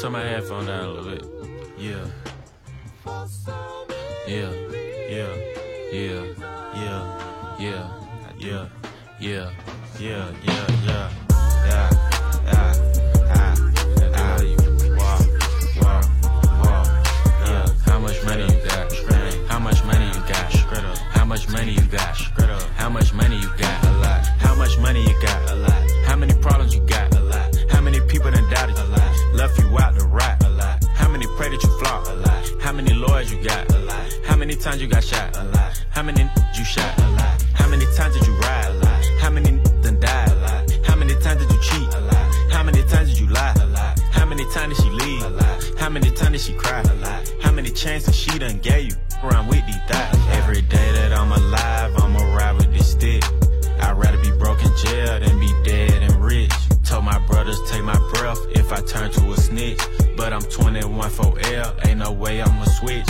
turn my headphone down a little bit. Yeah. Yeah. Yeah. Yeah. Yeah. Yeah. Yeah. Yeah. Yeah. Yeah. Yeah. How much money you got? How much money you got? How much money you got? How much money you got? A lot. How much money you got? A lot. How many problems you got? A lot. How many people done doubted you? A lot. Left you out to rot? A lot. How many pray that you flop? A lot. How many lawyers you got? A lot. How many times you got shot? A lot. How many you shot? A lot. How many times did you ride? A lot. How many done died? A lot. How many times did you cheat? A lot. How many times did you lie? A lot. How many times did she leave? A lot. How many times did she cry? A lot. How many chances she done gave you? Around with these thoughts. Every day that I'm alive, I'ma ride with this stick. I'd rather be broke in jail than be dead and rich. Told my brothers take my breath if I turn to a snitch. But I'm 21 for L, ain't no way I'ma switch.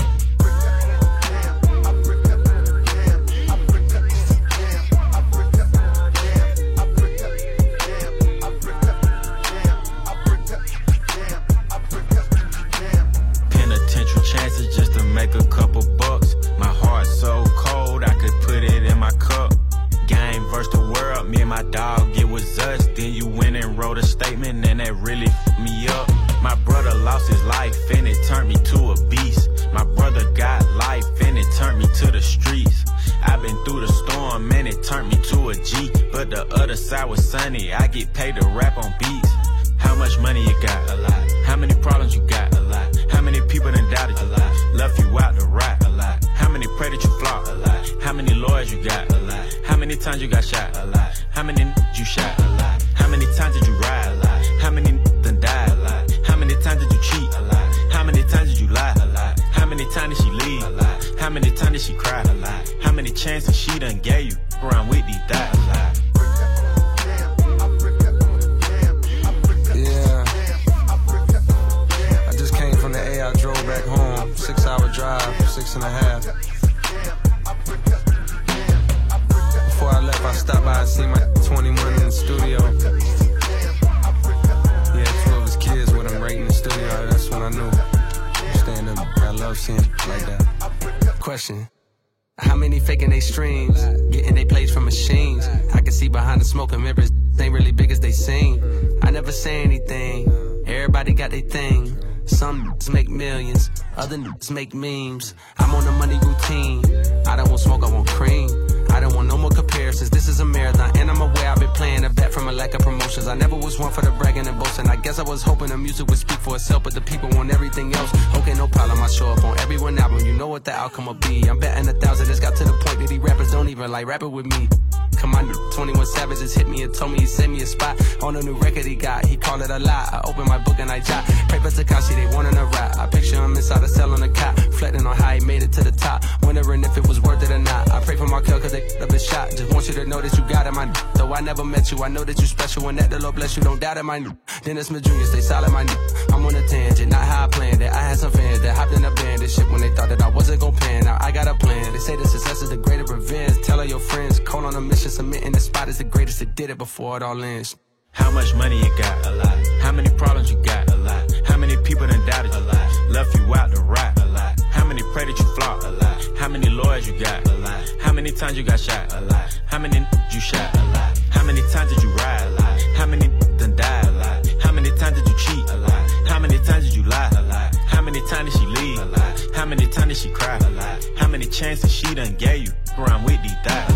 Penitential chances just to make a couple bucks. My heart's so cold, I could put it in my cup. Game versus the world, me and my dog, it was us. Then you went and wrote a statement and that really f***ed me up. My brother lost his life and it turned me to a beast. My brother got life and it turned me to the streets. I've been through the storm and it turned me to a G. But the other side was sunny, I get paid to rap on beats. How much money you got? A lot. How many problems you got? A lot. How many people done doubted you? A lot. Left you out to rot? A lot. How many pray that you flop? A lot. How many lawyers you got? A lot. How many times you got shot? A lot. How many you shot? A lot. How many times did you ride? A lot. How many done died? A lot. How many times did you cheat? A lot. How many times did you lie? A lot. How many times did she leave? A lot. How many times did she cry? A lot. How many chances she done gave you? Around with these thoughts. A lot. I drove back home, 6-hour drive, 6.5. Before I left, I stopped by and see my 21 in the studio. He had 2 of his kids with him right in the studio. That's when I knew. Stand up, I love seeing like that. Question. How many faking they streams, getting they plays from machines? I can see behind the smoke and mirrors, they ain't really big as they seem. I never say anything, everybody got their thing. Some niggas make millions, other niggas make memes. I'm on a money routine, I don't want smoke, I want cream. I don't want no more comparisons, this is a marathon. And I'm aware I've been playing a bet from a lack of promotions. I never was one for the bragging and boasting. I guess I was hoping the music would speak for itself, but the people want everything else. Okay, no problem, I show up on every one album. You know what the outcome will be. I'm betting 1,000, it's got to the point that these rappers don't even like rapping with me. Come on, 21 Savage just hit me and told me he sent me a spot on a new record he got. He called it a lie. I opened my book and I jot. Pray for Tekashi, they wanting a rap. I picture him inside a cell on a cot, reflecting on how he made it to the top, wondering if it was worth it or not. I pray for Markel cause they up his shot. Just want you to know that you got it, my though I never met you, I know that you special and that the Lord bless you. Don't doubt it, my Dennis Smith Jr. Stay solid, my I'm on a tangent, not how I planned it. I had some fans that hopped in a band this shit when they thought that I wasn't gon' pan. Now I got a plan. They say the success is the greatest revenge. Tell all your friends, call on a mission, submitting the spot is the greatest that did it before it all ends. How much money you got? A lot. How many problems you got? A lot. How many people done doubted you? A lot. Left you out to rot? A lot. How many pray that you flop? A lot. How many lawyers you got? A lot. How many times you got shot? A lot. How many you shot? A lot. How many times did you ride? A lot. How many done died? A lot. How many times did you cheat? A lot. How many times did you lie? A lot. How many times did she leave? A lot. How many times did she cry? A lot. How many chances she done gave you? Around with these thoughts.